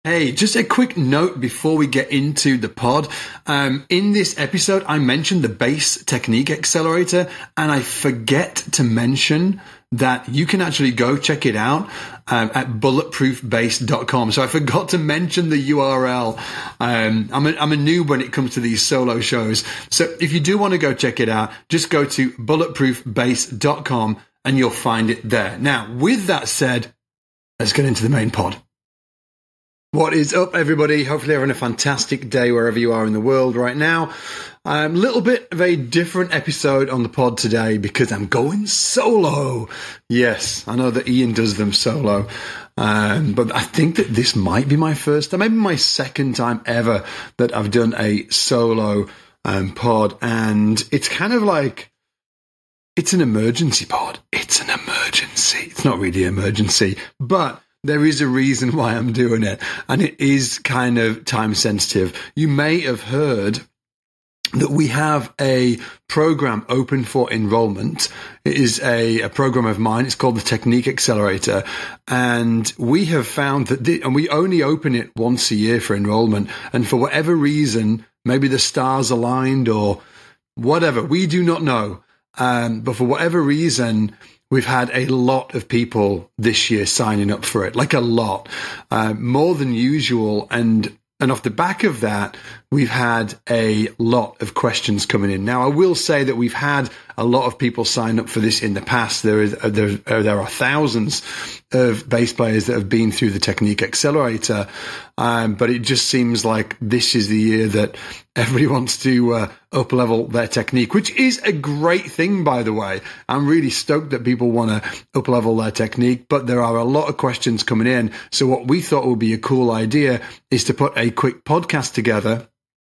Hey, just a quick note before we get into the pod. In this episode, I mentioned the Bass Technique Accelerator, and I forget to mention that you can actually go check it out at bulletproofbass.com. So I forgot to mention the URL. I'm a noob when it comes to these solo shows. So if you do want to go check it out, just go to bulletproofbass.com and you'll find it there. Now, with that said, let's get into the main pod. What is up, everybody? Hopefully you're having a fantastic day wherever you are in the world right now. A little bit of a different episode on the pod today because I'm going solo. Yes, I know that Ian does them solo, but I think that this might be my first, or maybe my second time ever that I've done a solo pod, and it's kind of like, it's an emergency pod. It's an emergency. It's not really an emergency, but there is a reason why I'm doing it, and it is kind of time sensitive. You may have heard that we have a program open for enrollment. It is a program of mine. It's called the Technique Accelerator, and we have found that, and we only open it once a year for enrollment, and for whatever reason, maybe the stars aligned or whatever, we do not know, but for whatever reason, we've had a lot of people this year signing up for it, like a lot, more than usual. And off the back of that, we've had a lot of questions coming in. Now, I will say that we've had a lot of people sign up for this in the past. There are thousands of bass players that have been through the Technique Accelerator, but it just seems like this is the year that everybody wants to up-level their technique, which is a great thing, by the way. I'm really stoked that people want to up-level their technique, but there are a lot of questions coming in. So what we thought would be a cool idea is to put a quick podcast together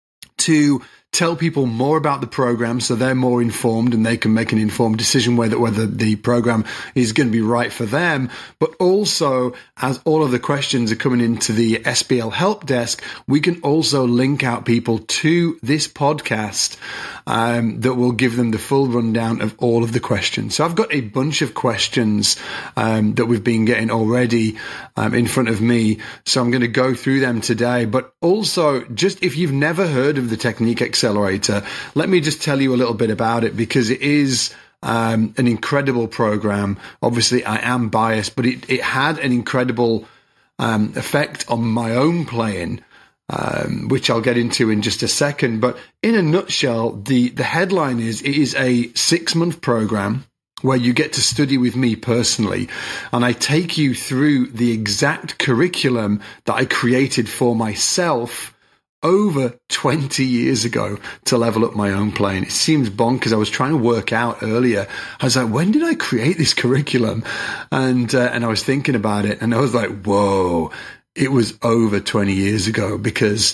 to tell people more about the program so they're more informed and they can make an informed decision whether the program is going to be right for them. But also, as all of the questions are coming into the SBL help desk, we can also link out people to this podcast that will give them the full rundown of all of the questions. So I've got a bunch of questions that we've been getting already in front of me. So I'm going to go through them today. But also, just if you've never heard of the Technique Accelerator, let me just tell you a little bit about it, because it is an incredible program. Obviously, I am biased, but it had an incredible effect on my own playing, which I'll get into in just a second. But in a nutshell, the headline is, it is a 6-month program where you get to study with me personally, and I take you through the exact curriculum that I created for myself over 20 years ago to level up my own playing. It seems bonkers. I was trying to work out earlier. I was like, when did I create this curriculum? And I was thinking about it, and I was like, whoa, it was over 20 years ago, because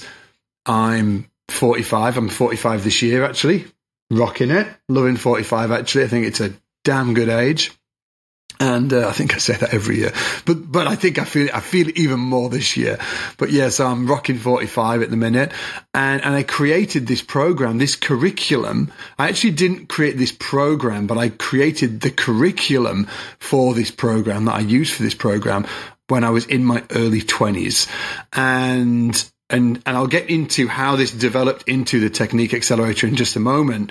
I'm 45. I'm 45 this year, actually. Rocking it. Loving 45, actually. I think it's a damn good age. And I think I say that every year, but I think I feel it even more this year. But yeah, so I'm rocking 45 at the minute, and I created this program, this curriculum. I actually didn't create this program, but I created the curriculum for this program that I used for this program when I was in my early 20s, and I'll get into how this developed into the Technique Accelerator in just a moment.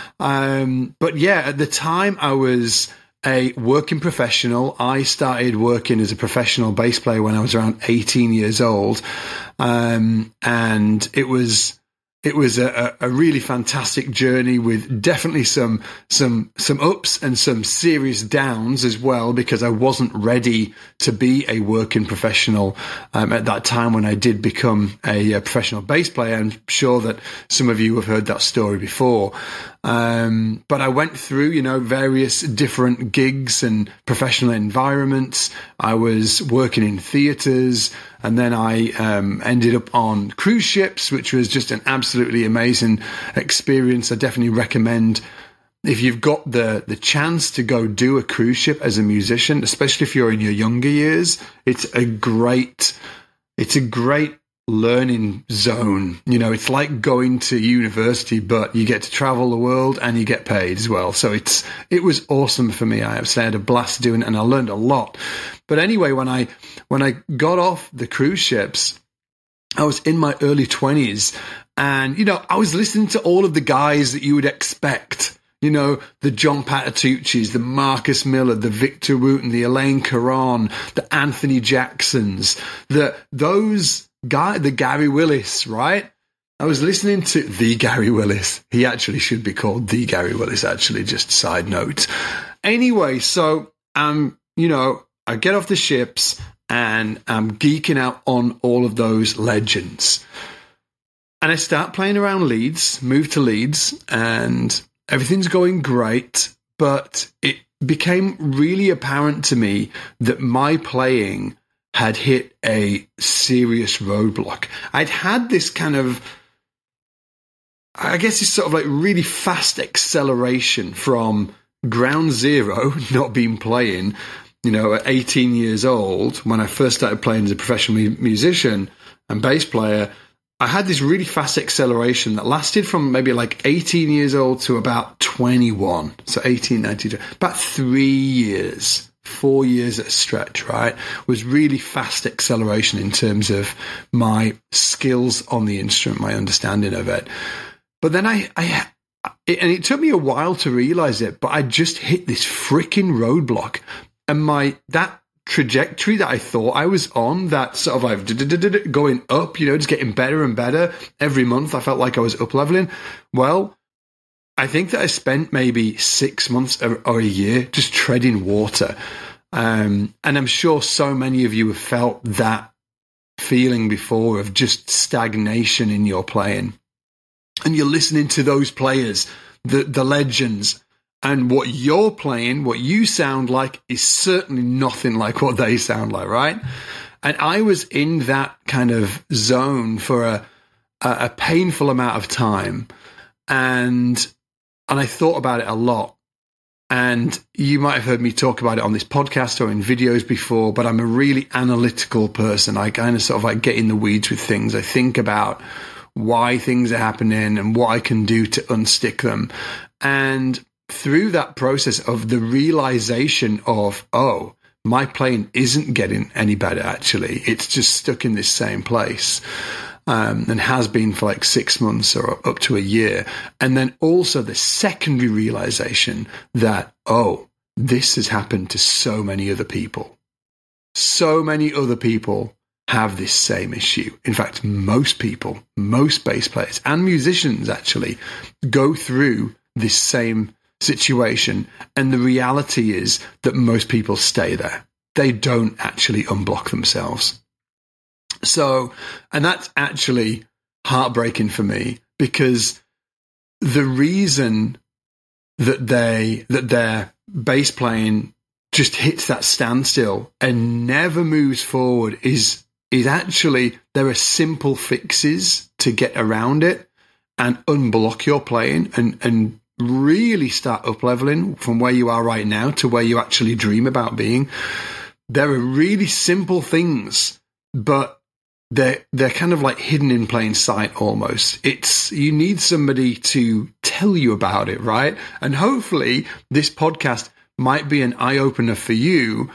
But yeah, at the time I was a working professional. I started working as a professional bass player when I was around 18 years old. And it was a really fantastic journey, with definitely some ups and some serious downs as well, because I wasn't ready to be a working professional at that time when I did become a professional bass player. I'm sure that some of you have heard that story before. But I went through, various different gigs and professional environments. I was working in theaters, and then I ended up on cruise ships, which was just an absolutely amazing experience. I definitely recommend, if you've got the chance to go do a cruise ship as a musician, especially if you're in your younger years, it's a great learning zone. It's like going to university, but you get to travel the world and you get paid as well. So it was awesome for me. I had a blast doing it, and I learned a lot. But anyway, when I got off the cruise ships, I was in my early 20s, and, I was listening to all of the guys that you would expect. The John Patitucci's, the Marcus Miller, the Victor Wooten, the Elaine Caron, the Anthony Jacksons, those guys, the Gary Willis, right? I was listening to the Gary Willis. He actually should be called the Gary Willis, actually, just side note. Anyway, so, I get off the ships and I'm geeking out on all of those legends. And I start playing around Leeds, move to Leeds, and everything's going great, but it became really apparent to me that my playing had hit a serious roadblock. I'd had this kind of, I guess it's sort of like really fast acceleration from ground zero, not been playing, at 18 years old, when I first started playing as a professional musician and bass player. I had this really fast acceleration that lasted from maybe like 18 years old to about 21. So 18, 19, about 3 years, 4 years at a stretch, right? Was really fast acceleration in terms of my skills on the instrument, my understanding of it. But then and it took me a while to realize it, but I just hit this freaking roadblock. And that trajectory that I thought I was on, that sort of like going up, just getting better and better every month. I felt like I was up leveling. Well, I think that I spent maybe 6 months or a year just treading water. And I'm sure so many of you have felt that feeling before of just stagnation in your playing. And you're listening to those players, the legends, and what you're playing, what you sound like, is certainly nothing like what they sound like, right? And I was in that kind of zone for a painful amount of time, and I thought about it a lot. And you might have heard me talk about it on this podcast or in videos before, but I'm a really analytical person. I kind of sort of like get in the weeds with things. I think about why things are happening and what I can do to unstick them. And through that process of the realization of, my playing isn't getting any better, actually. It's just stuck in this same place, and has been for like 6 months or up to a year. And then also the secondary realization that, this has happened to so many other people. So many other people have this same issue. In fact, most people, most bass players and musicians actually go through this same situation, and the reality is that most people stay there. They don't actually unblock themselves. So, and that's actually heartbreaking for me, because the reason that their bass playing just hits that standstill and never moves forward is actually there are simple fixes to get around it and unblock your playing and really start up leveling from where you are right now to where you actually dream about being. There are really simple things, but they're kind of like hidden in plain sight almost. You need somebody to tell you about it, right? And hopefully this podcast might be an eye-opener for you.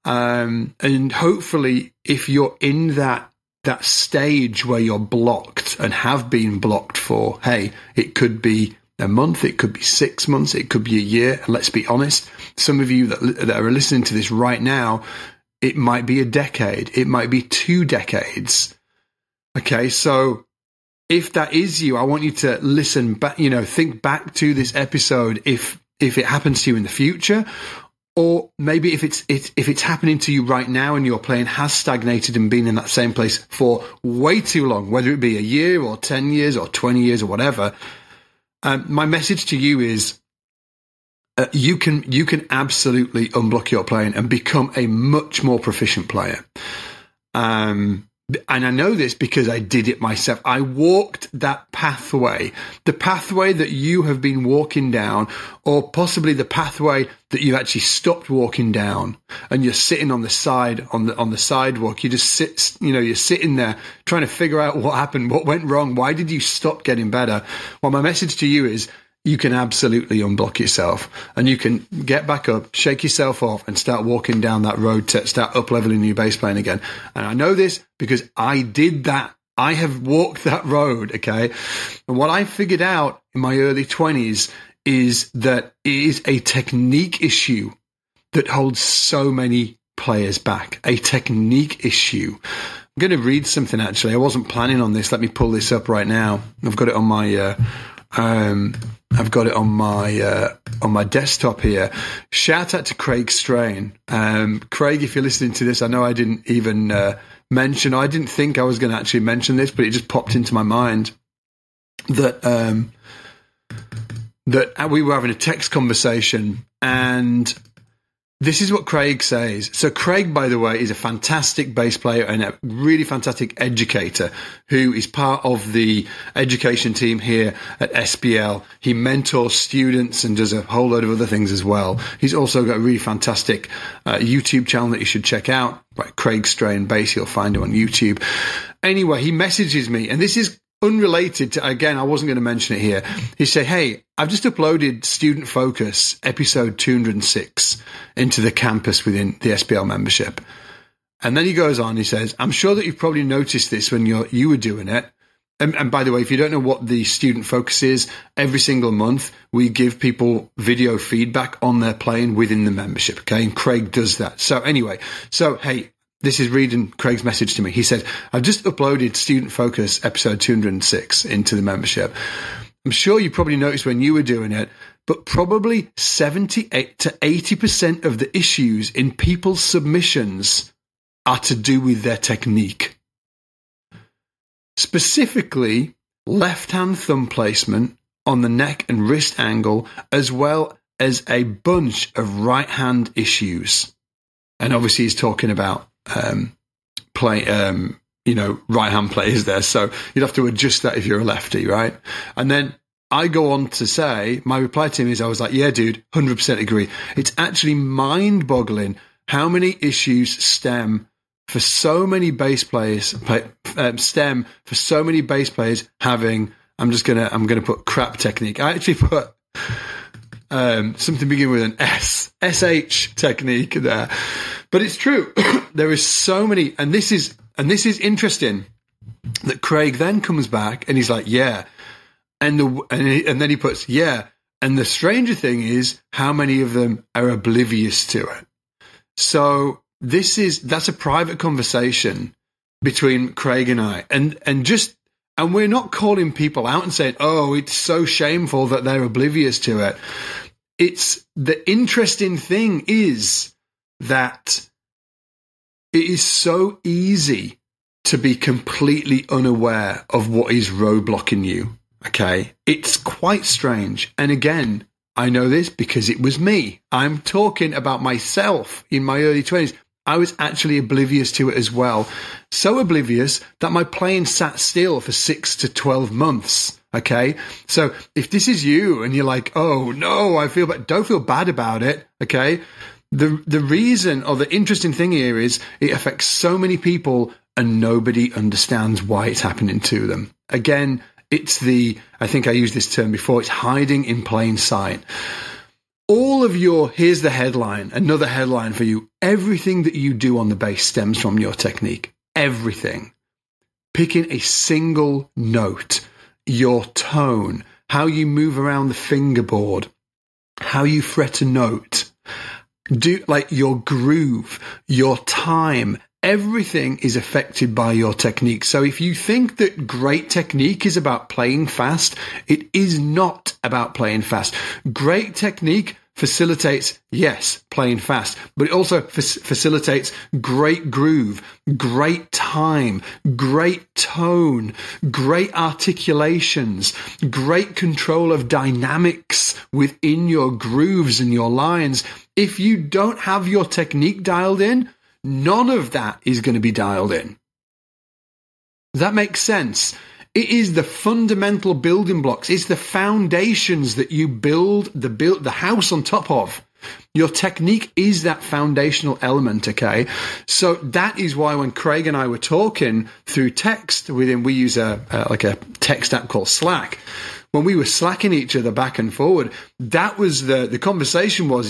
And hopefully if you're in that stage where you're blocked and have been blocked for, it could be a month, it could be 6 months, it could be a year. And let's be honest, some of you that are listening to this right now, it might be a decade, it might be 2 decades. Okay, so if that is you, I want you to listen back, think back to this episode if it happens to you in the future, or maybe if it's happening to you right now and your playing has stagnated and been in that same place for way too long, whether it be a year or 10 years or 20 years or whatever. My message to you is you can absolutely unblock your playing and become a much more proficient player. And I know this because I did it myself. I walked that pathway, the pathway that you have been walking down, or possibly the pathway that you actually stopped walking down, and you're sitting on the side, on the sidewalk. You just sit, you're sitting there trying to figure out what happened, what went wrong, why did you stop getting better? Well, my message to you is, you can absolutely unblock yourself, and you can get back up, shake yourself off, and start walking down that road to start up-leveling your bass playing again. And I know this because I did that I have walked that road, okay? And what I figured out in my early 20s is that it is a technique issue that holds so many players back. A technique issue. I'm going to read something, actually. I wasn't planning on this. Let me pull this up right now. I've got it on my on my desktop here. Shout out to Craig Strain. Craig, if you're listening to this, I know I didn't even mention. I didn't think I was going to actually mention this, but it just popped into my mind that that we were having a text conversation, and this is what Craig says. So Craig, by the way, is a fantastic bass player and a really fantastic educator who is part of the education team here at SBL. He mentors students and does a whole load of other things as well. He's also got a really fantastic YouTube channel that you should check out. Right, Craig Strain Bass. You'll find him on YouTube. Anyway, he messages me, and this is unrelated to, again, I wasn't going to mention it here. He said, hey, I've just uploaded Student Focus episode 206 into the campus within the SBL membership. And then he goes on, he says, I'm sure that you've probably noticed this when you were doing it. And by the way, if you don't know what the Student Focus is, every single month we give people video feedback on their playing within the membership. Okay. And Craig does that. So anyway, hey, this is reading Craig's message to me. He said, I've just uploaded Student Focus episode 206 into the membership. I'm sure you probably noticed when you were doing it, but probably 78 to 80% of the issues in people's submissions are to do with their technique. Specifically, left-hand thumb placement on the neck and wrist angle, as well as a bunch of right-hand issues. And obviously he's talking about right-hand players there. So you'd have to adjust that if you're a lefty, right? And then I go on to say, my reply to him is, I was like, yeah, dude, 100% agree. It's actually mind-boggling how many issues stem for so many bass players, having, I'm going to put crap technique. I actually put something beginning with an S, SH technique there. But it's true. There is so many, and this is interesting that Craig then comes back and he's like, yeah. And then he puts, yeah. And the stranger thing is how many of them are oblivious to it. So that's a private conversation between Craig and I. And we're not calling people out and saying, oh, it's so shameful that they're oblivious to it. It's the interesting thing is that it is so easy to be completely unaware of what is roadblocking you. Okay. It's quite strange. And again, I know this because it was me. I'm talking about myself in my early 20s. I was actually oblivious to it as well. So oblivious that my playing sat still for 6 to 12 months. Okay. So if this is you and you're like, oh no, don't feel bad about it. Okay. The reason, or the interesting thing here is it affects so many people and nobody understands why it's happening to them. Again, I think I used this term before, it's hiding in plain sight. Here's the headline, another headline for you. Everything that you do on the bass stems from your technique. Everything. Picking a single note, your tone, how you move around the fingerboard, how you fret a note, your groove, your time, everything is affected by your technique. So if you think that great technique is about playing fast, it is not about playing fast. Great technique facilitates, yes, playing fast, but it also facilitates great groove, great time, great tone, great articulations, great control of dynamics within your grooves and your lines. If you don't have your technique dialed in, none of that is going to be dialed in. Does that make sense? It is the fundamental building blocks. It's the foundations that you build the house on top of. Your technique is that foundational element, okay? So that is why when Craig and I were talking through text, we use a text app called Slack. When we were slacking each other back and forward, that was the conversation was,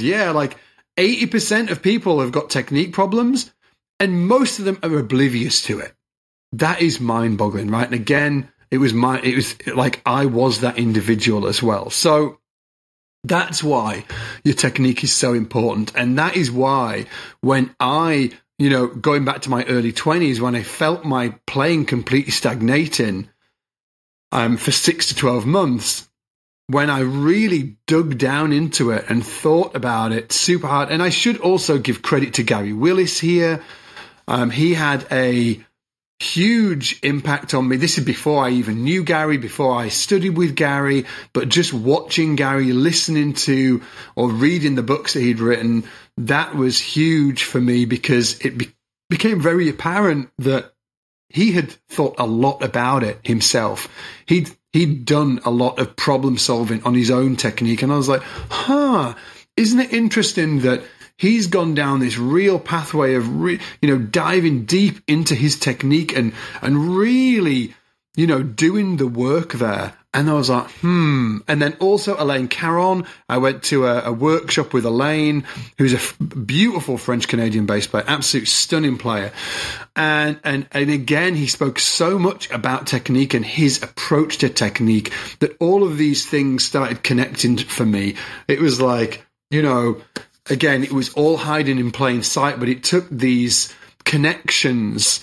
80% of people have got technique problems and most of them are oblivious to it. that is mind boggling, right? And again, it was like I was that individual as well. So that's why your technique is so important. And that is why when I, going back to my early 20s, when I felt my playing completely stagnating for 6 to 12 months, when I really dug down into it and thought about it super hard. And I should also give credit to Gary Willis here. He had a huge impact on me. This is before I even knew Gary, before I studied with Gary, but just watching Gary, listening to or reading the books that he'd written, that was huge for me because it became very apparent that he had thought a lot about it himself. He'd done a lot of problem solving on his own technique. And I was like, isn't it interesting that he's gone down this real pathway of, diving deep into his technique and really, doing the work there. And I was like, And then also Elaine Caron. I went to a workshop with Elaine, who's a beautiful French-Canadian bass player, absolute stunning player. And again, he spoke so much about technique and his approach to technique that all of these things started connecting for me. It was like, again, it was all hiding in plain sight, but it took these connections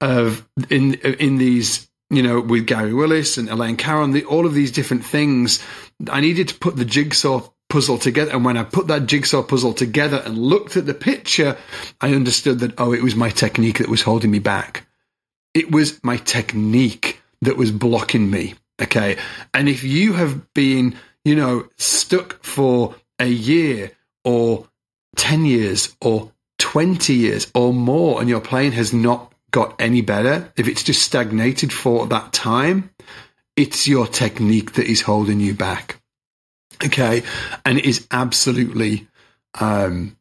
in these, with Gary Willis and Elaine Caron, all of these different things. I needed to put the jigsaw puzzle together. And when I put that jigsaw puzzle together and looked at the picture, I understood that, it was my technique that was holding me back. It was my technique that was blocking me. Okay. And if you have been, stuck for a year or 10 years or 20 years or more, and your playing has not got any better, if it's just stagnated for that time, it's your technique that is holding you back. Okay. And it is absolutely, being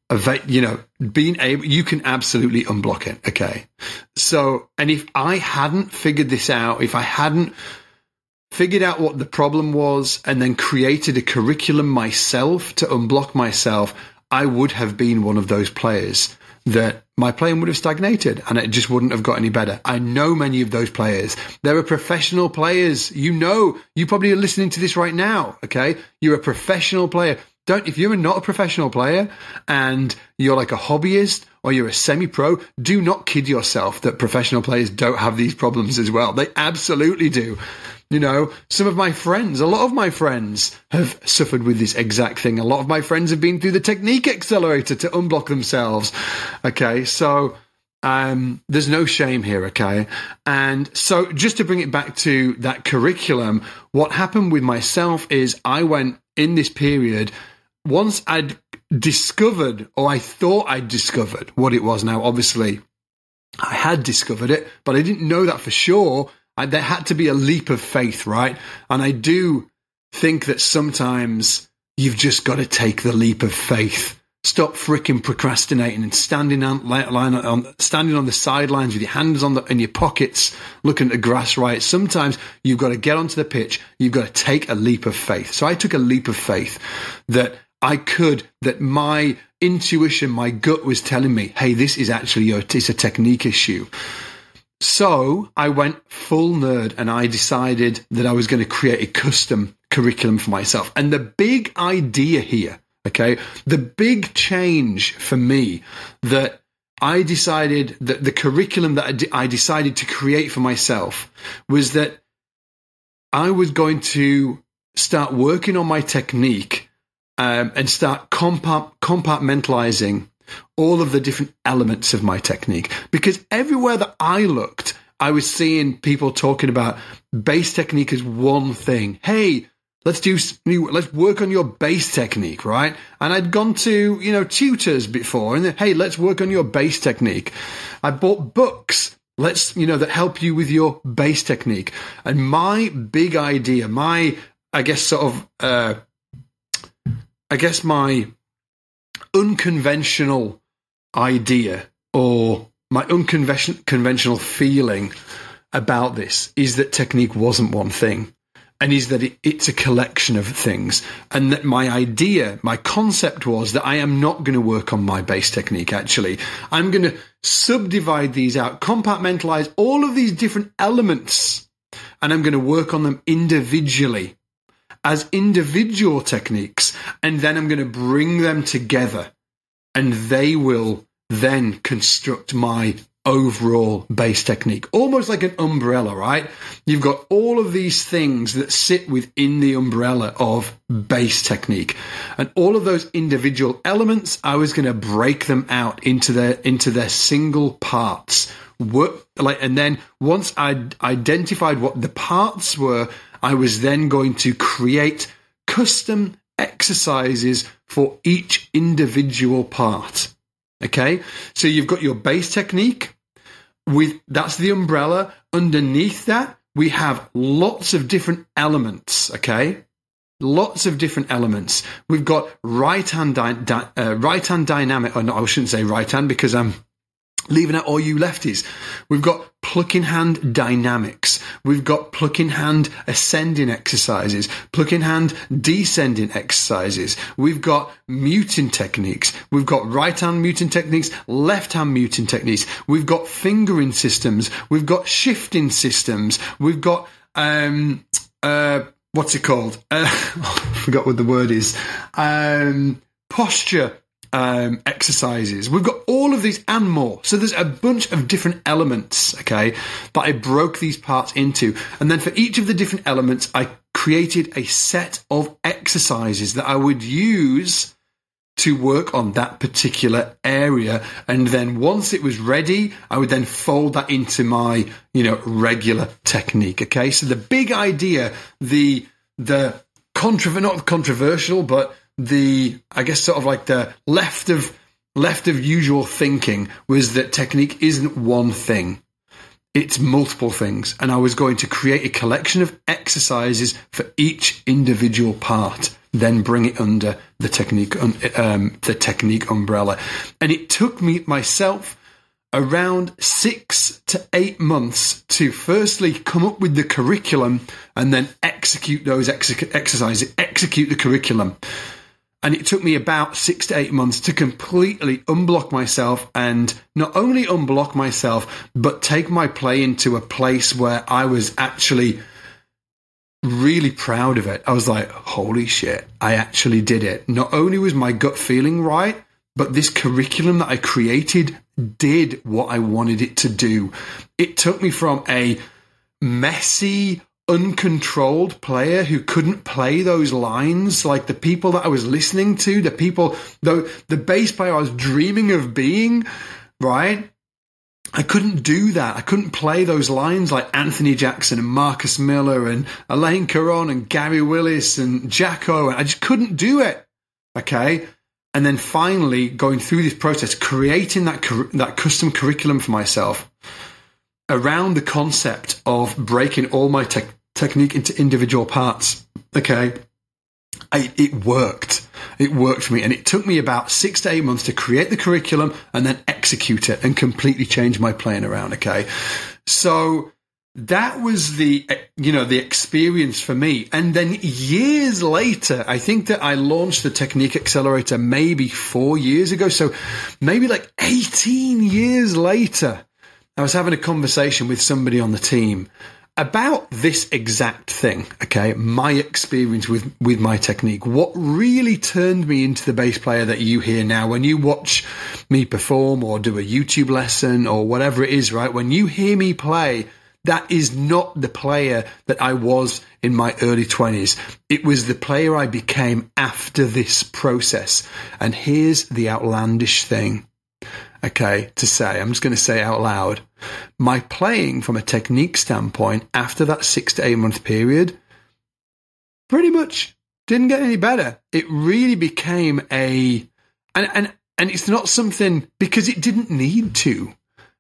able, you can absolutely unblock it. Okay. So, and if I hadn't figured this out, if I hadn't figured out what the problem was and then created a curriculum myself to unblock myself, I would have been one of those players that my playing would have stagnated and it just wouldn't have got any better. I know many of those players. There are professional players. You probably are listening to this right now. Okay. You're a professional player. If you're not a professional player and you're like a hobbyist or you're a semi-pro, do not kid yourself that professional players don't have these problems as well. They absolutely do. Some of my friends, a lot of my friends have suffered with this exact thing. A lot of my friends have been through the Technique Accelerator to unblock themselves. Okay, so there's no shame here, okay? And so just to bring it back to that curriculum, what happened with myself is I went in this period, once I'd discovered, or I thought I'd discovered what it was. Now, obviously, I had discovered it, but I didn't know that for sure. There had to be a leap of faith, right? And I do think that sometimes you've just got to take the leap of faith. Stop freaking procrastinating and standing on the sidelines with your hands in your pockets, looking at the grass, right? Sometimes you've got to get onto the pitch. You've got to take a leap of faith. So I took a leap of faith that that my intuition, my gut was telling me, hey, this is actually it's a technique issue. So I went full nerd and I decided that I was going to create a custom curriculum for myself. And the big idea here, okay, the big change for me that I decided that the curriculum that I decided to create for myself was that I was going to start working on my technique and start compartmentalizing all of the different elements of my technique. Because everywhere that I looked, I was seeing people talking about bass technique as one thing. Hey, let's work on your bass technique, right? And I'd gone to, tutors before and hey, let's work on your bass technique. I bought books, that help you with your bass technique. And my big idea, my unconventional idea or my unconventional feeling about this is that technique wasn't one thing. and is that it's a collection of things. And that my concept was that I am not going to work on my base technique, actually. I'm going to subdivide these out, compartmentalize all of these different elements, and I'm going to work on them individually as individual techniques, and then I'm going to bring them together, and they will then construct my overall base technique, almost like an umbrella, right? You've got all of these things that sit within the umbrella of base technique, and all of those individual elements, I was going to break them out into their single parts. And then once I'd identified what the parts were, I was then going to create custom exercises for each individual part. Okay, so you've got your base technique. That's the umbrella. Underneath that, we have lots of different elements. Okay, lots of different elements. We've got right hand dynamic. Oh, no, I shouldn't say right hand because I'm leaving out all you lefties. We've got plucking hand dynamics. We've got plucking hand ascending exercises, plucking hand descending exercises. We've got muting techniques. We've got right hand muting techniques, left hand muting techniques. We've got fingering systems. We've got shifting systems. We've got, what's it called? I forgot what the word is. Posture exercises. We've got all of these and more. So there's a bunch of different elements, okay, that I broke these parts into. And then for each of the different elements, I created a set of exercises that I would use to work on that particular area. And then once it was ready, I would then fold that into my, regular technique. Okay. So the big idea, not controversial, but I guess sort of like the left of usual thinking was that technique isn't one thing. It's multiple things. And I was going to create a collection of exercises for each individual part, then bring it under the technique umbrella. And it took myself around 6 to 8 months to firstly come up with the curriculum and then execute those exercises, execute the curriculum. And it took me about 6 to 8 months to completely unblock myself, and not only unblock myself, but take my play into a place where I was actually really proud of it. I was like, holy shit, I actually did it. Not only was my gut feeling right, but this curriculum that I created did what I wanted it to do. It took me from a messy, uncontrolled player who couldn't play those lines like the people that I was listening to, the bass player I was dreaming of being, right? I couldn't do that. I couldn't play those lines like Anthony Jackson and Marcus Miller and Alain Caron and Gary Willis and Jacko. I just couldn't do it. Okay. And then finally going through this process, creating that custom curriculum for myself around the concept of breaking all my technique into individual parts. Okay. It worked. It worked for me. And it took me about 6 to 8 months to create the curriculum and then execute it and completely change my playing around. Okay. So that was the experience for me. And then years later, I think that I launched the Technique Accelerator maybe 4 years ago. So maybe like 18 years later, I was having a conversation with somebody on the team about this exact thing, okay, my experience with my technique. What really turned me into the bass player that you hear now when you watch me perform or do a YouTube lesson or whatever it is, right? When you hear me play, that is not the player that I was in my early 20s. It was the player I became after this process. And here's the outlandish thing, okay, to say. I'm just going to say out loud. My playing from a technique standpoint after that 6 to 8 month period pretty much didn't get any better. It really became and it's not something because it didn't need to.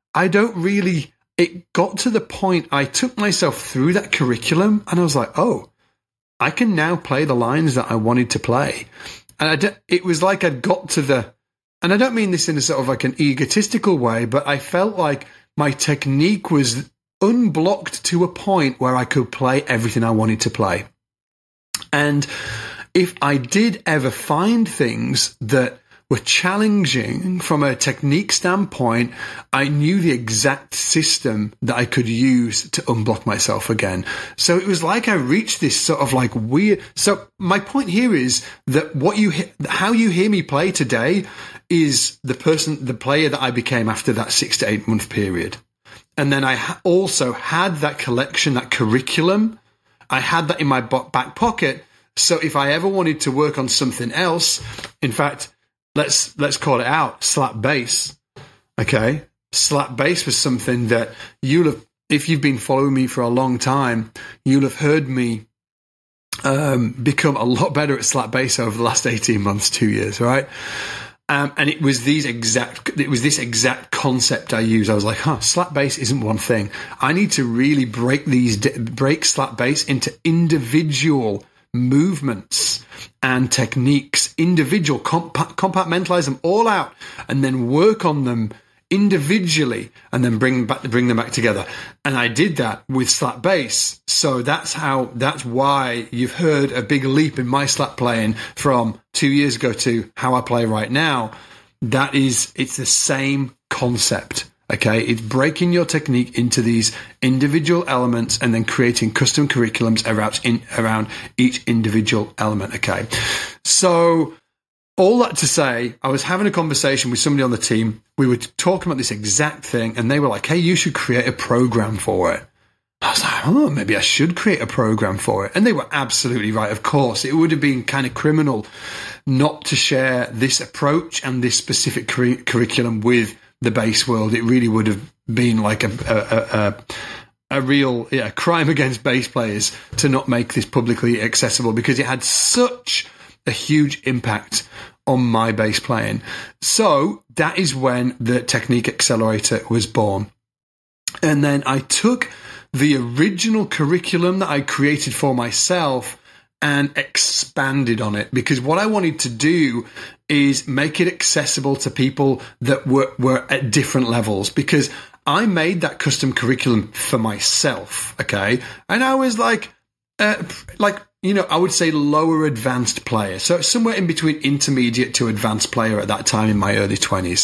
It got to the point I took myself through that curriculum and I was like, oh, I can now play the lines that I wanted to play. And it was like I'd got to and I don't mean this in a sort of like an egotistical way, but I felt like my technique was unblocked to a point where I could play everything I wanted to play. And if I did ever find things that were challenging from a technique standpoint, I knew the exact system that I could use to unblock myself again. So it was like I reached this sort of like weird. So my point here is that how you hear me play today is the player that I became after that 6 to 8 month period. And then I also had that collection, that curriculum. I had that in my back pocket. So if I ever wanted to work on something else, in fact, let's call it out, slap bass. Okay. Slap bass was something that if you've been following me for a long time, you'll have heard me become a lot better at slap bass over the last 18 months, 2 years, right? And it was this exact concept I used. I was like, slap bass isn't one thing. I need to really break slap bass into individual movements and techniques, individual, compartmentalize them all out, and then work on them individually, and then bring them back together. And I did that with slap bass. So that's why you've heard a big leap in my slap playing from 2 years ago to how I play right now. It's the same concept. Okay, it's breaking your technique into these individual elements and then creating custom curriculums around each individual element. Okay, so all that to say, I was having a conversation with somebody on the team. We were talking about this exact thing, and they were like, hey, you should create a program for it. I was like, maybe I should create a program for it. And they were absolutely right. Of course, it would have been kind of criminal not to share this approach and this specific curriculum with the bass world. It really would have been like a real crime against bass players to not make this publicly accessible, because it had such a huge impact on my bass playing. So that is when the Technique Accelerator was born. And then I took the original curriculum that I created for myself and expanded on it, because what I wanted to do is make it accessible to people that were at different levels, because I made that custom curriculum for myself. Okay. And I was I would say lower advanced player. So somewhere in between intermediate to advanced player at that time in my early 20s.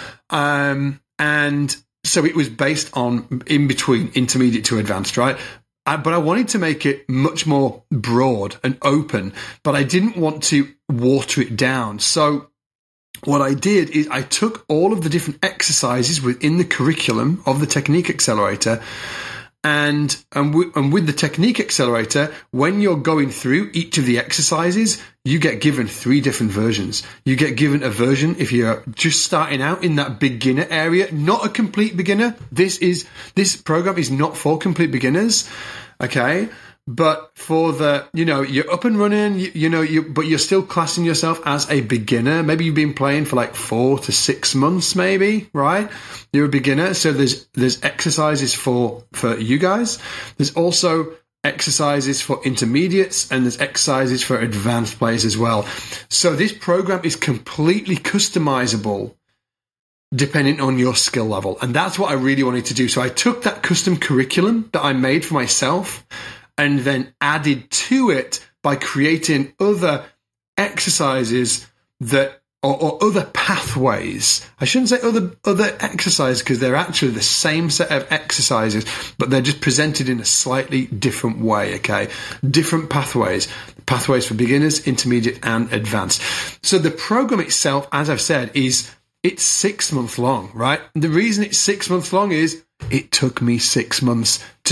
And so it was based on in between intermediate to advanced, right? But I wanted to make it much more broad and open, but I didn't want to water it down. So what I did is I took all of the different exercises within the curriculum of the Technique Accelerator, and with the Technique Accelerator, when you're going through each of the exercises, you get given 3 different versions. You get given a version if you're just starting out in that beginner area, not a complete beginner. This program is not for complete beginners, okay? But for you're up and running, but you're still classing yourself as a beginner. Maybe you've been playing for like 4 to 6 months, maybe, right? You're a beginner. So there's exercises for you guys. There's also exercises for intermediates, and there's exercises for advanced players as well. So this program is completely customizable depending on your skill level. And that's what I really wanted to do. So I took that custom curriculum that I made for myself and then added to it by creating other exercises or other pathways. I shouldn't say other exercises, because they're actually the same set of exercises, but they're just presented in a slightly different way, okay? Different pathways for beginners, intermediate, and advanced. So the program itself, as I've said, it's 6 months long, right? The reason it's 6 months long is it took me 6 months to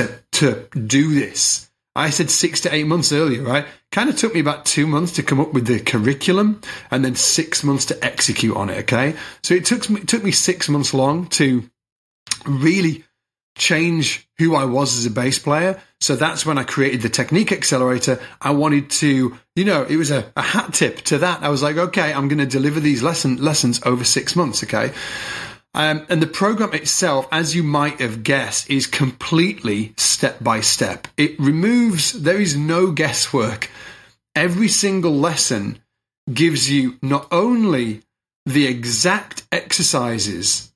do this. I said 6 to 8 months earlier, right? Kind of took me about 2 months to come up with the curriculum, and then 6 months to execute on it, okay? So it took me 6 months long to really change who I was as a bass player. So that's when I created the Technique Accelerator. I wanted to, it was a hat tip to that. I was like, okay, I'm going to deliver these lessons over 6 months, okay? And the program itself, as you might have guessed, is completely step by step. There is no guesswork. Every single lesson gives you not only the exact exercises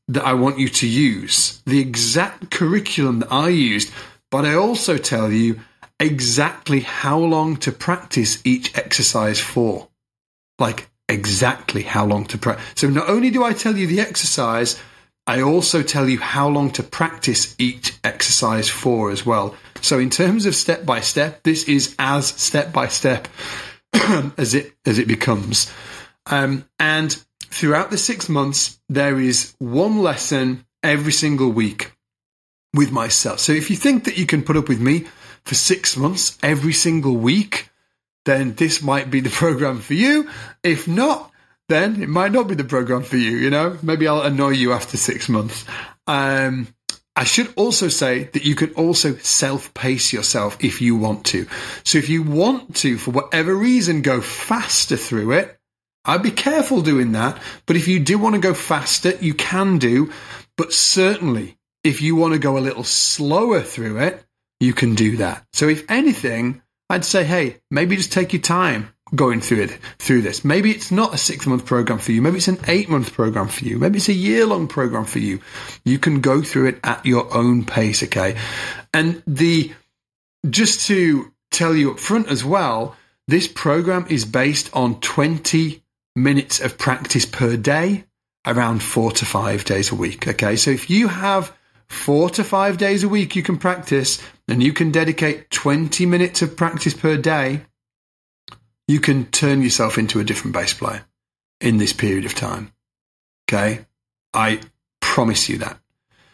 that I want you to use, the exact curriculum that I used, but I also tell you exactly how long to practice each exercise for. Like, exactly how long to practice. So not only do I tell you the exercise, I also tell you how long to practice each exercise for as well. So in terms of step by step, this is as step by step as it becomes. And throughout the 6 months, there is one lesson every single week with myself. So if you think that you can put up with me for 6 months every single week, then this might be the program for you. If not, then it might not be the program for you. You know, maybe I'll annoy you after 6 months. I should also say that you can also self-pace yourself if you want to. So if you want to, for whatever reason, go faster through it, I'd be careful doing that. But if you do want to go faster, you can do. But certainly, if you want to go a little slower through it, you can do that. So if anything, I'd say, hey, maybe just take your time going through this. Maybe it's not a 6-month program for you. Maybe it's an 8-month program for you. Maybe it's a year-long program for you. You can go through it at your own pace, okay? And just to tell you up front as well, this program is based on 20 minutes of practice per day, around 4 to 5 days a week, okay? So if you have 4 to 5 days a week you can practice, and you can dedicate 20 minutes of practice per day, you can turn yourself into a different bass player in this period of time. Okay? I promise you that.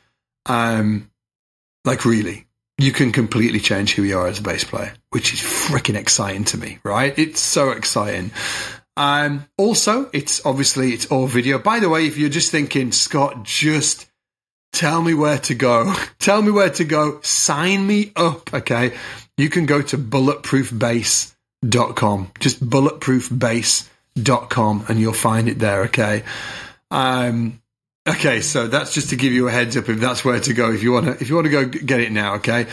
Like really, you can completely change who you are as a bass player, which is freaking exciting to me, right? It's so exciting. Also, it's all video. By the way, if you're just thinking, Scott, just tell me where to go. Tell me where to go. Sign me up, okay? You can go to bulletproofbass.com. Just bulletproofbass.com and you'll find it there, okay? Okay, so that's just to give you a heads up if that's where to go if you want to go get it now, okay?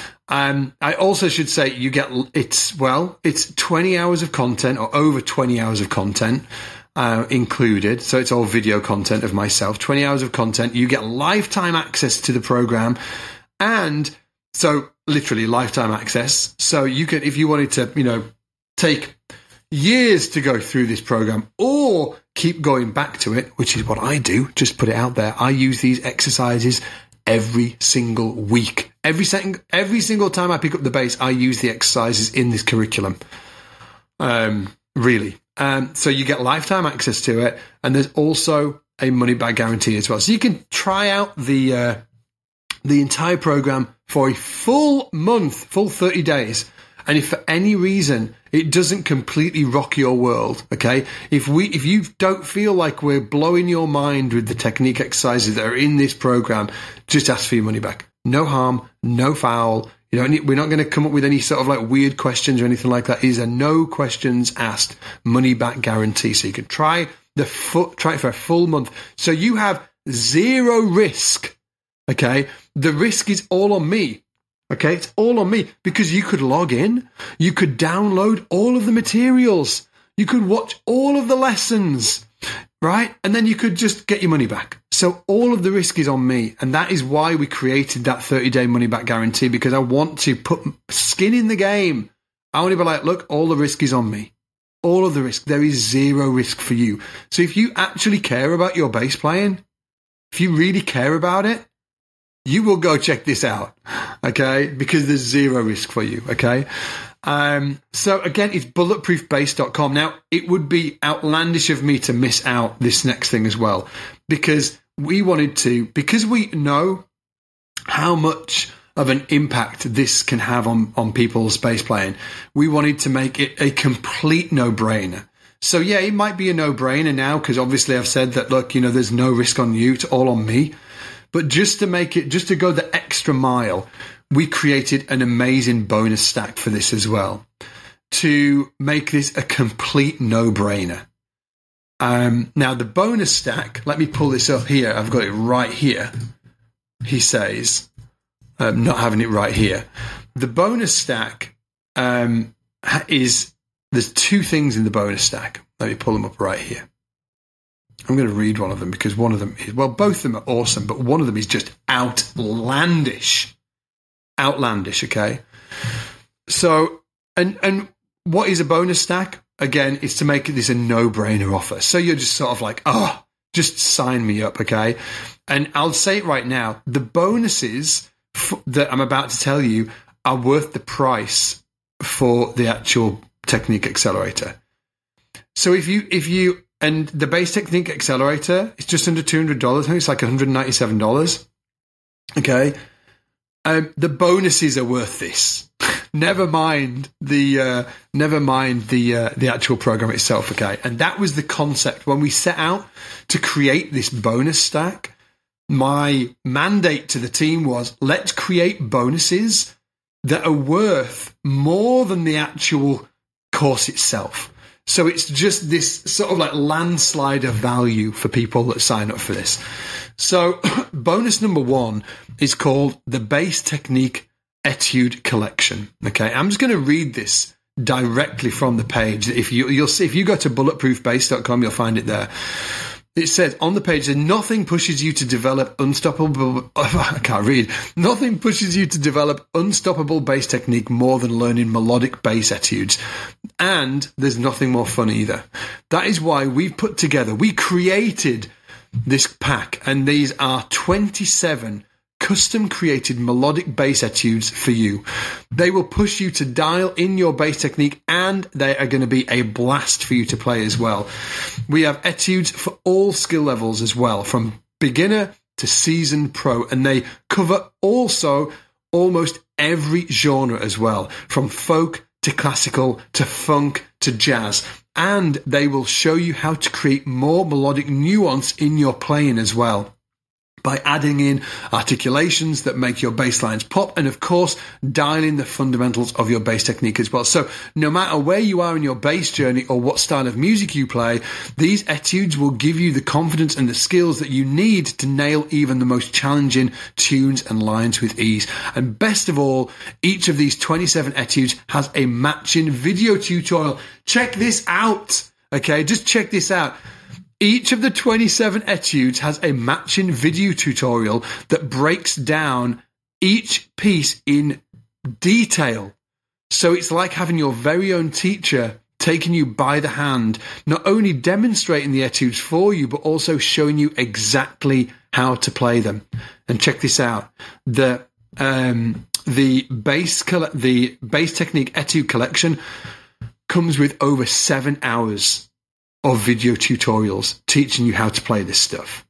I also should say it's 20 hours of content or over 20 hours of content. Included. So it's all video content of myself, 20 hours of content. You get lifetime access to the program. And so literally lifetime access. So you can, if you wanted to, take years to go through this program or keep going back to it, which is what I do, just put it out there. I use these exercises every single week. Every single time I pick up the bass, I use the exercises in this curriculum. Really. So you get lifetime access to it, and there's also a money back guarantee as well. So you can try out the entire program for a full month, full 30 days. And if for any reason it doesn't completely rock your world, okay, if you don't feel like we're blowing your mind with the technique exercises that are in this program, just ask for your money back. No harm, no foul. We're not going to come up with any sort of like weird questions or anything like that. These are no questions asked, money back guarantee. So you can try it for a full month. So you have zero risk. Okay. The risk is all on me. Okay. It's all on me because you could log in. You could download all of the materials. You could watch all of the lessons, right? And then you could just get your money back. So all of the risk is on me. And that is why we created that 30-day money back guarantee, because I want to put skin in the game. I want to be like, look, all the risk is on me. All of the risk. There is zero risk for you. So if you actually care about your bass playing, if you really care about it, you will go check this out. Okay. Because there's zero risk for you. Okay. So again, it's bulletproofbass.com. Now, it would be outlandish of me to miss out this next thing as well, because we know how much of an impact this can have on people's bass playing. We wanted to make it a complete no-brainer. So yeah, it might be a no-brainer now, because obviously I've said that, look, there's no risk on you, it's all on me. But just to go the extra mile, we created an amazing bonus stack for this as well, to make this a complete no-brainer. Now, the bonus stack, let me pull this up here. I've got it right here. He says, not having it right here. The bonus stack there's two things in the bonus stack. Let me pull them up right here. I'm going to read one of them because one of them is, well, both of them are awesome, but one of them is just outlandish. Outlandish, okay? So, and what is a bonus stack? Again, it's to make this a no-brainer offer. So you're just sort of like, oh, just sign me up, okay? And I'll say it right now, the bonuses that I'm about to tell you are worth the price for the actual Technique Accelerator. So if you, and the base Technique Accelerator is just under $200. I think it's like $197. Okay. The bonuses are worth this. Never mind the actual program itself. Okay. And that was the concept when we set out to create this bonus stack. My mandate to the team was, let's create bonuses that are worth more than the actual course itself. So it's just this sort of like landslide of value for people that sign up for this. So bonus number 1 is called the Base Technique Etude Collection. Okay, I'm just going to read this directly from the page. You'll see, if you go to bulletproofbase.com, you'll find it there. It says on the page that nothing pushes you to develop unstoppable. I can't read. Nothing pushes you to develop unstoppable bass technique more than learning melodic bass etudes. And there's nothing more fun either. That is why we created this pack, and these are 27 custom created melodic bass etudes for you. They will push you to dial in your bass technique, and they are going to be a blast for you to play as well. We have etudes for all skill levels as well, from beginner to seasoned pro, and they cover also almost every genre as well, from folk to classical to funk to jazz. And they will show you how to create more melodic nuance in your playing as well, by adding in articulations that make your bass lines pop, and of course, dialing the fundamentals of your bass technique as well. So no matter where you are in your bass journey or what style of music you play, these etudes will give you the confidence and the skills that you need to nail even the most challenging tunes and lines with ease. And best of all, each of these 27 etudes has a matching video tutorial. Check this out. Okay, just check this out. Each of the 27 etudes has a matching video tutorial that breaks down each piece in detail. So it's like having your very own teacher taking you by the hand, not only demonstrating the etudes for you, but also showing you exactly how to play them. And check this out. The bass technique etude collection comes with over 7 hours of video tutorials teaching you how to play this stuff.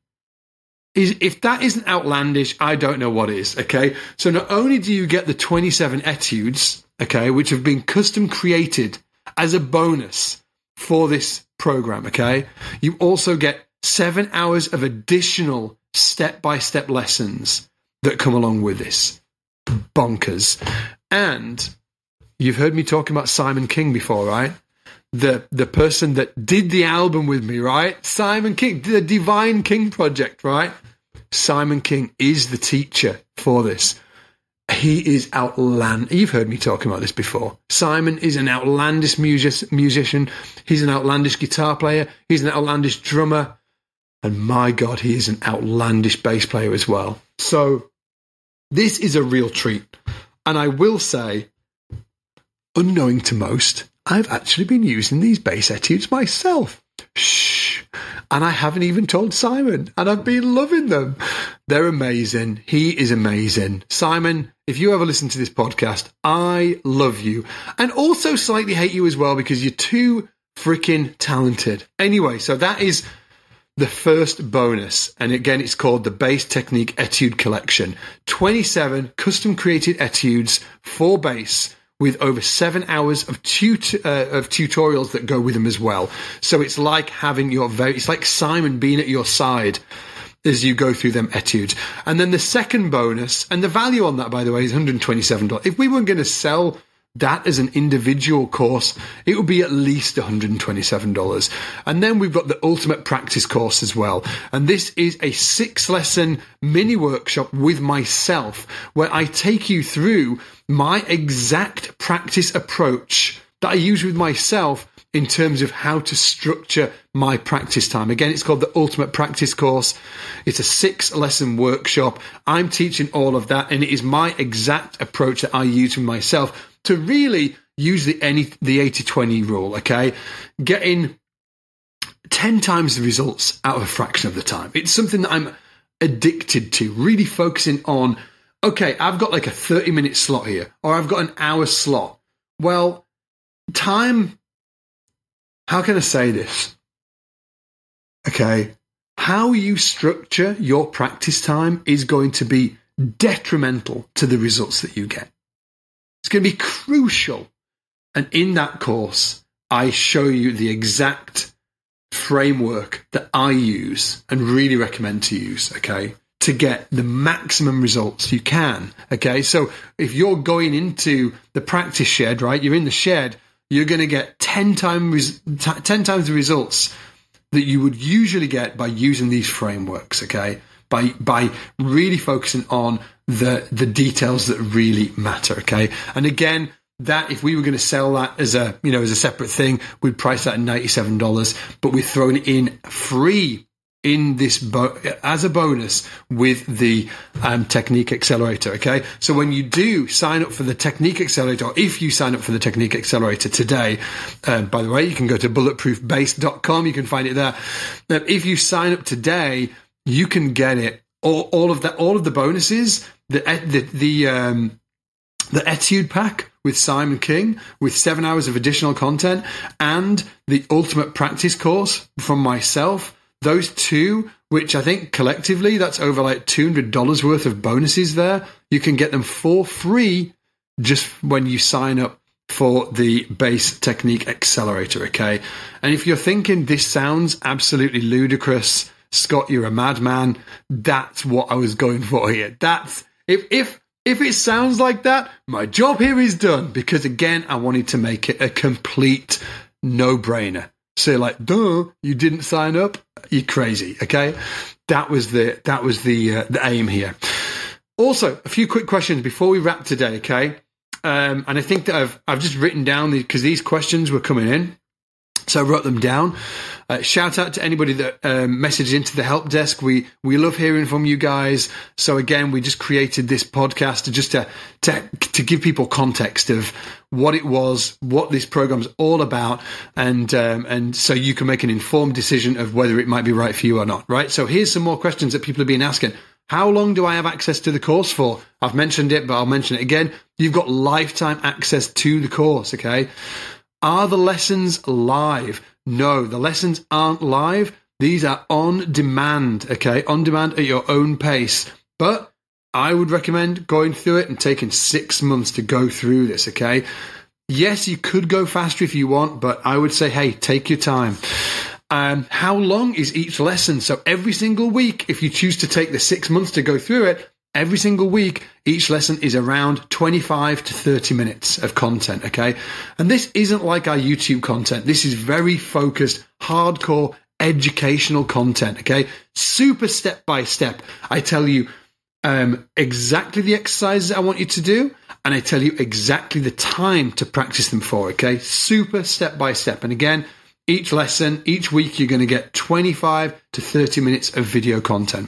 If that isn't outlandish, I don't know what is, okay? So not only do you get the 27 etudes, okay, which have been custom created as a bonus for this program, okay, you also get 7 hours of additional step-by-step lessons that come along with this. Bonkers. And you've heard me talking about Simon King before, right? The person that did the album with me, right? Simon King, the Divine King Project, right? Simon King is the teacher for this. He is outlandish. You've heard me talking about this before. Simon is an outlandish musician. He's an outlandish guitar player. He's an outlandish drummer. And my God, he is an outlandish bass player as well. So this is a real treat. And I will say, unknowing to most, I've actually been using these bass etudes myself. Shh. And I haven't even told Simon. And I've been loving them. They're amazing. He is amazing. Simon, if you ever listen to this podcast, I love you. And also slightly hate you as well, because you're too freaking talented. Anyway, so that is the first bonus. And again, it's called the Bass Technique Etude Collection. 27 custom created etudes for bass, with over 7 hours of tutorials that go with them as well. So it's like having it's like Simon being at your side as you go through them etudes. And then the second bonus, and the value on that, by the way, is $127. If we were going to sell that as an individual course, it would be at least $127. And then we've got the Ultimate Practice course as well. And this is a 6-lesson mini workshop with myself, where I take you through my exact practice approach that I use with myself in terms of how to structure my practice time. Again, it's called the Ultimate Practice Course. It's a 6-lesson workshop. I'm teaching all of that, and it is my exact approach that I use for myself to really use the 80-20 rule, okay? Getting 10 times the results out of a fraction of the time. It's something that I'm addicted to, really focusing on, okay, I've got like a 30-minute slot here, or I've got an hour slot. Well, time, how can I say this? Okay, how you structure your practice time is going to be detrimental to the results that you get. It's going to be crucial. And in that course, I show you the exact framework that I use and really recommend to use, okay, to get the maximum results you can, okay? So if you're going into the practice shed, right, you're in the shed, you're going to get 10 times the results that you would usually get by using these frameworks, okay? By really focusing on the details that really matter, okay? And again, that if we were going to sell that as a separate thing, we'd price that at $97, but we're throwing it in free in this as a bonus with the Technique Accelerator, okay? So when you do sign up for the Technique Accelerator, or if you sign up for the Technique Accelerator today, by the way, you can go to bulletproofbase.com, you can find it there. If you sign up today, you can get it, all of the bonuses, the Etude Pack with Simon King, with 7 hours of additional content, and the Ultimate Practice Course from myself. Those two, which I think collectively, that's over like $200 worth of bonuses there. You can get them for free just when you sign up for the Base Technique Accelerator, okay? And if you're thinking this sounds absolutely ludicrous, Scott, you're a madman, that's what I was going for here. That's, if it sounds like that, my job here is done, because again, I wanted to make it a complete no-brainer. So you're like, duh, you didn't sign up? You're crazy, okay? That was the aim here. Also, a few quick questions before we wrap today, okay? And I think that I've just written down because these questions were coming in, so I wrote them down. Shout out to anybody that messaged into the help desk. We love hearing from you guys. So again, we just created this podcast to give people context of what it was, what this program's all about, and so you can make an informed decision of whether it might be right for you or not, right? So here's some more questions that people have been asking. How long do I have access to the course for? I've mentioned it, but I'll mention it again. You've got lifetime access to the course, okay? Are the lessons live? No, the lessons aren't live. These are on demand, okay? On demand at your own pace. But I would recommend going through it and taking 6 months to go through this, okay? Yes, you could go faster if you want, but I would say, hey, take your time. How long is each lesson? So every single week, if you choose to take the 6 months to go through it, every single week, each lesson is around 25 to 30 minutes of content, okay? And this isn't like our YouTube content. This is very focused, hardcore, educational content, okay? Super step by step. I tell you exactly the exercises I want you to do, and I tell you exactly the time to practice them for, okay? Super step by step. And again, each lesson, each week, you're going to get 25 to 30 minutes of video content.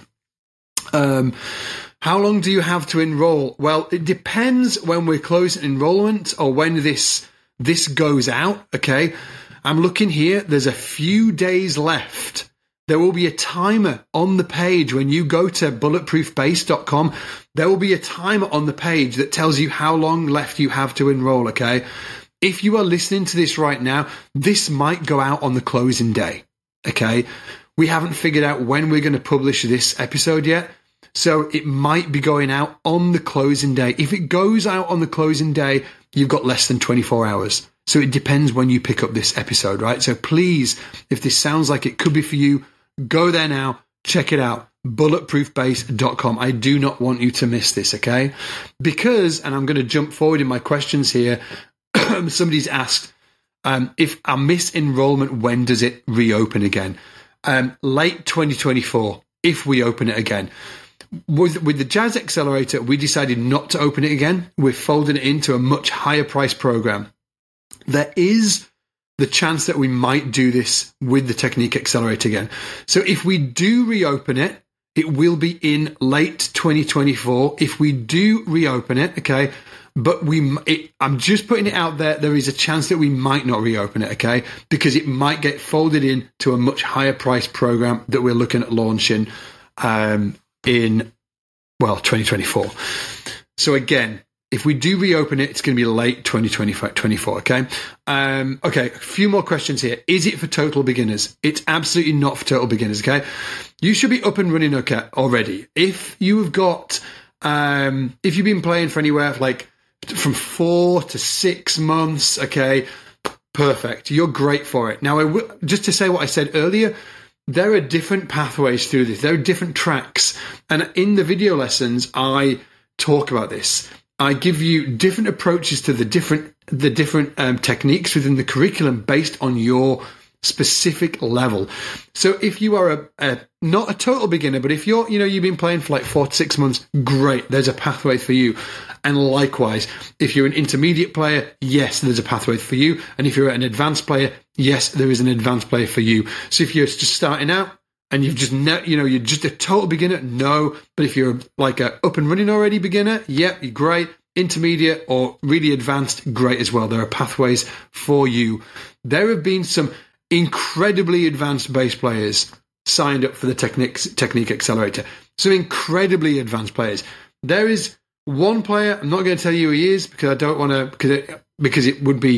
How long do you have to enroll? Well, it depends when we're closing enrollment or when this goes out, okay? I'm looking here. There's a few days left. There will be a timer on the page when you go to bulletproofbase.com. There will be a timer on the page that tells you how long left you have to enroll, okay? If you are listening to this right now, this might go out on the closing day, okay? We haven't figured out when we're going to publish this episode yet. So it might be going out on the closing day. If it goes out on the closing day, you've got less than 24 hours. So it depends when you pick up this episode, right? So please, if this sounds like it could be for you, go there now, check it out, bulletproofbase.com. I do not want you to miss this, okay? Because, and I'm going to jump forward in my questions here, somebody's asked, if I miss enrollment, when does it reopen again? Late 2024, if we open it again. With the Jazz Accelerator, we decided not to open it again. We're folding it into a much higher price program. There is the chance that we might do this with the Technique Accelerator again. So if we do reopen it, it will be in late 2024. If we do reopen it, okay, but I'm just putting it out there. There is a chance that we might not reopen it, okay, because it might get folded in to a much higher price program that we're looking at launching in 2024. So again, if we do reopen it, it's going to be late 2024, okay? Okay, a few more questions here. Is it for total beginners? It's absolutely not for total beginners, okay? You should be up and running okay already. If you've got, if you've been playing for anywhere like from 4 to 6 months, okay, perfect. You're great for it. Now, just to say what I said earlier, there are different pathways through this. There are different tracks. And in the video lessons, I talk about this. I give you different approaches to the different techniques within the curriculum based on your specific level. So if you are not a total beginner, but if you've been playing for like 4 to 6 months, great, there's a pathway for you. And likewise, if you're an intermediate player, yes, there's a pathway for you. And if you're an advanced player, yes, there is an advanced player for you. So if you're just starting out and you're just a total beginner, no. But if you're like a up and running already beginner, yep, you're great. Intermediate or really advanced, great as well. There are pathways for you. There have been some incredibly advanced bass players signed up for the Technique Accelerator. Some incredibly advanced players. There is one player, I'm not going to tell you who he is because I don't want to, because it wouldn't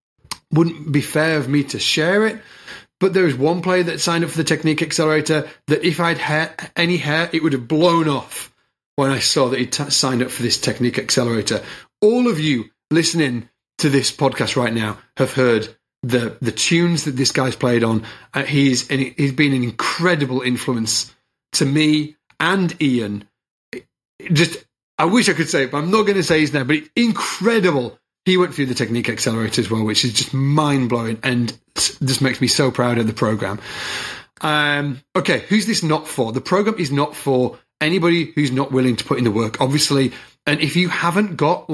be fair of me to share it. But there is one player that signed up for the Technique Accelerator that if I'd had any hair, it would have blown off when I saw that he signed up for this Technique Accelerator. All of you listening to this podcast right now have heard the tunes that this guy's played on. He's been an incredible influence to me and Ian. Just, I wish I could say it, but I'm not going to say his name, but it's incredible. He went through the Technique Accelerator as well, which is just mind-blowing and just makes me so proud of the program. Okay, who's this not for? The program is not for anybody who's not willing to put in the work, obviously. And if you haven't got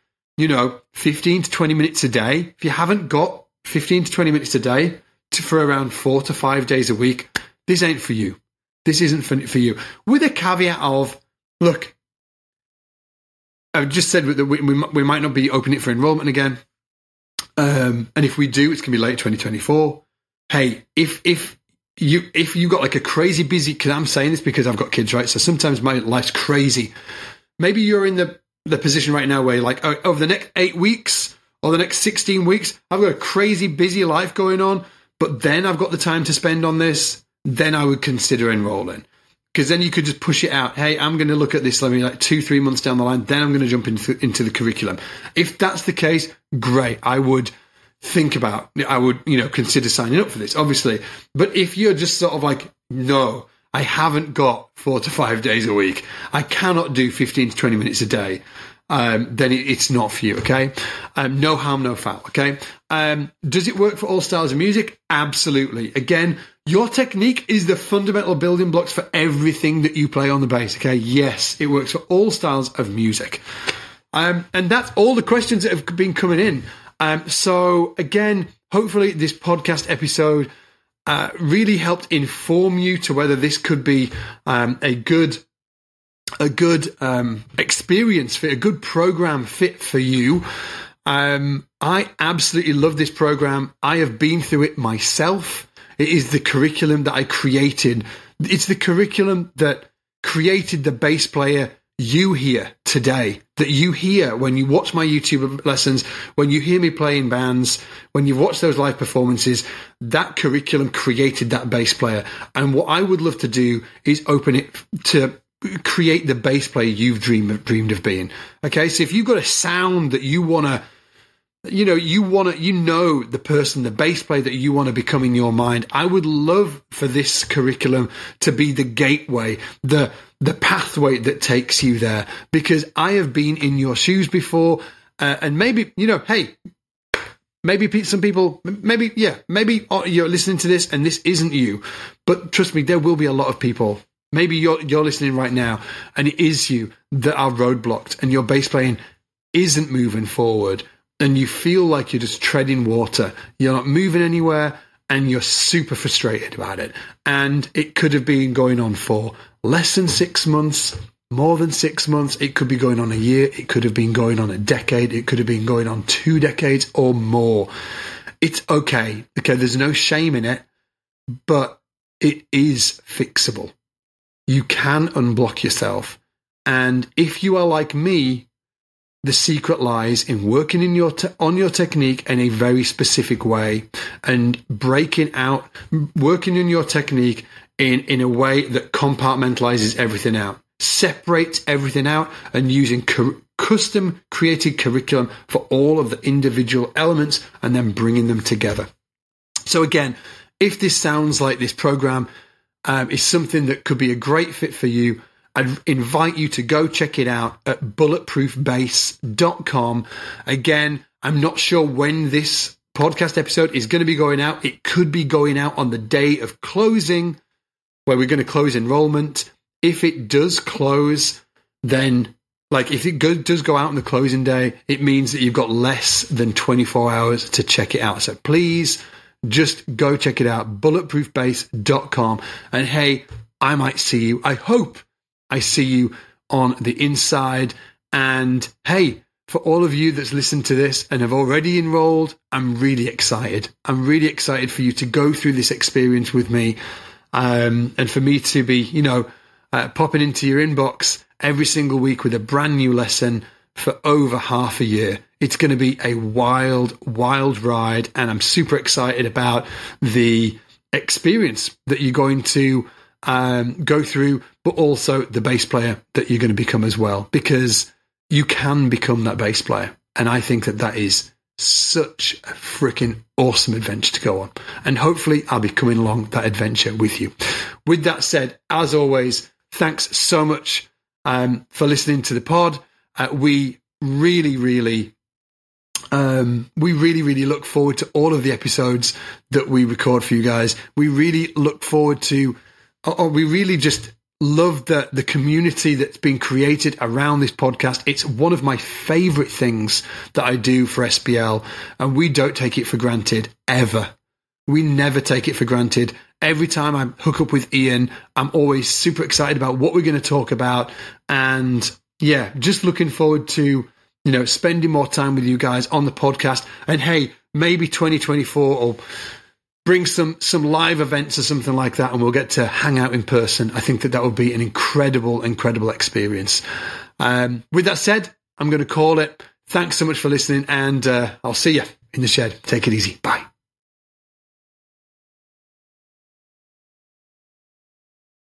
15 to 20 minutes a day, if you haven't got 15 to 20 minutes a day for around 4 to 5 days a week, this ain't for you. This isn't for you. With a caveat of, look, I've just said that we might not be opening it for enrollment again. And if we do, it's going to be late 2024. Hey, if you got like a crazy busy, because I'm saying this because I've got kids, right? So sometimes my life's crazy. Maybe you're in the position right now where you're like, over the next 8 weeks or the next 16 weeks, I've got a crazy busy life going on, but then I've got the time to spend on this, then I would consider enrolling. Because then you could just push it out. Hey, I'm going to look at this, like 2-3 months down the line, then I'm going to jump into the curriculum. If that's the case, great. I would consider signing up for this, obviously. But if you're just sort of like, no, I haven't got 4 to 5 days a week, I cannot do 15 to 20 minutes a day, then it's not for you, okay? No harm, no foul, okay? Does it work for all styles of music? Absolutely. Again, your technique is the fundamental building blocks for everything that you play on the bass, okay? Yes, it works for all styles of music. And that's all the questions that have been coming in. So again, hopefully this podcast episode really helped inform you to whether this could be a good experience fit, a good program fit for you. I absolutely love this program. I have been through it myself. It is the curriculum that I created. It's the curriculum that created the bass player you hear today, that you hear when you watch my YouTube lessons, when you hear me play in bands, when you watch those live performances. That curriculum created that bass player. And what I would love to do is open it to create the bass player you've dreamed of being. Okay, so if you've got a sound that you want to, the person, the bass player that you want to become in your mind, I would love for this curriculum to be the gateway, the pathway that takes you there, because I have been in your shoes before, and maybe, hey, maybe some people, maybe you're listening to this and this isn't you, but trust me, there will be a lot of people. Maybe you're listening right now and it is you that are roadblocked and your bass playing isn't moving forward. and you feel like you're just treading water. You're not moving anywhere, and you're super frustrated about it. And it could have been going on for less than 6 months, more than 6 months. It could be going on a year. It could have been going on a decade. It could have been going on 2 decades or more. It's okay. Okay, there's no shame in it, but it is fixable. You can unblock yourself. And if you are like me, the secret lies in working on your technique in a very specific way and working in your technique in a way that compartmentalizes everything out, separates everything out, and using custom created curriculum for all of the individual elements and then bringing them together. So again, if this sounds like this program is something that could be a great fit for you, I'd invite you to go check it out at bulletproofbase.com. Again, I'm not sure when this podcast episode is going to be going out. It could be going out on the day of closing, where we're going to close enrollment. If it does close, then if it does go out on the closing day, it means that you've got less than 24 hours to check it out. So please just go check it out, bulletproofbase.com. And hey, I might see you. I hope I see you on the inside. And hey, for all of you that's listened to this and have already enrolled, I'm really excited. I'm really excited for you to go through this experience with me, and for me to be, popping into your inbox every single week with a brand new lesson for over half a year. It's going to be a wild, wild ride, and I'm super excited about the experience that you're going to go through, but also the bass player that you're going to become as well, because you can become that bass player. And I think that is such a freaking awesome adventure to go on. And hopefully I'll be coming along that adventure with you. With that said, as always, thanks so much for listening to the pod. We really look forward to all of the episodes that we record for you guys. We really look forward to, we really just love the community that's been created around this podcast. It's one of my favorite things that I do for SBL, and we don't take it for granted ever. We never take it for granted. Every time I hook up with Ian, I'm always super excited about what we're going to talk about. And yeah, just looking forward to, spending more time with you guys on the podcast. And hey, maybe 2024 or bring some live events or something like that, and we'll get to hang out in person. I think that would be an incredible experience. With that said, I'm going to call it. Thanks so much for listening, and I'll see you in the shed. Take it easy. Bye.